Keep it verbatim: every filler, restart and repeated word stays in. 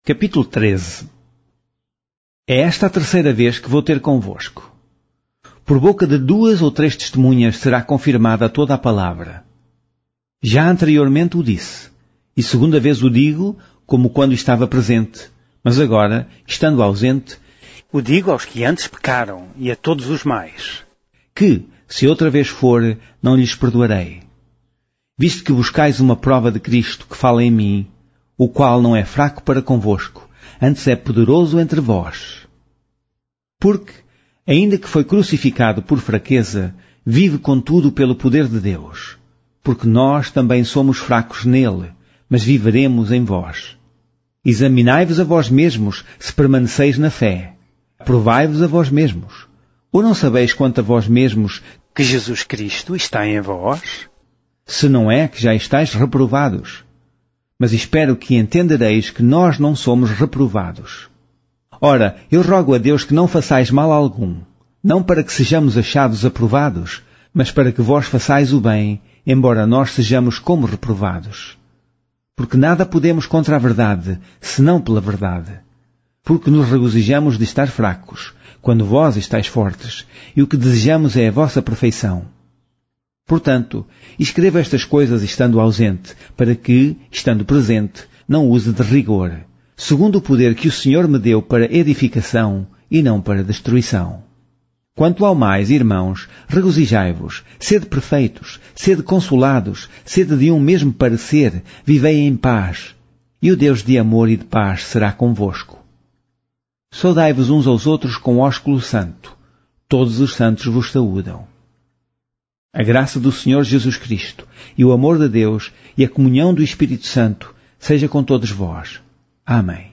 Capítulo treze. É esta a terceira vez que vou ter convosco. Por boca de duas ou três testemunhas será confirmada toda a palavra. Já anteriormente o disse, e segunda vez o digo, como quando estava presente, mas agora, estando ausente, o digo aos que antes pecaram e a todos os mais, que, se outra vez for, não lhes perdoarei. Visto que buscais uma prova de Cristo que fala em mim, o qual não é fraco para convosco, antes é poderoso entre vós. Porque, ainda que foi crucificado por fraqueza, vive contudo pelo poder de Deus. Porque nós também somos fracos nele, mas viveremos em vós. Examinai-vos a vós mesmos, se permaneceis na fé. Provai-vos a vós mesmos. Ou não sabeis quanto a vós mesmos que Jesus Cristo está em vós? Se não é que já estáis reprovados. Mas espero que entendereis que nós não somos reprovados. Ora, eu rogo a Deus que não façais mal algum, não para que sejamos achados aprovados, mas para que vós façais o bem, embora nós sejamos como reprovados. Porque nada podemos contra a verdade, senão pela verdade. Porque nos regozijamos de estar fracos, quando vós estáis fortes, e o que desejamos é a vossa perfeição. Portanto, escrevo estas coisas estando ausente, para que, estando presente, não use de rigor, segundo o poder que o Senhor me deu para edificação e não para destruição. Quanto ao mais, irmãos, regozijai-vos, sede perfeitos, sede consolados, sede de um mesmo parecer, vivei em paz, e o Deus de amor e de paz será convosco. Saudai-vos uns aos outros com ósculo santo. Todos os santos vos saúdam. A graça do Senhor Jesus Cristo, e o amor de Deus, e a comunhão do Espírito Santo, seja com todos vós. Amém.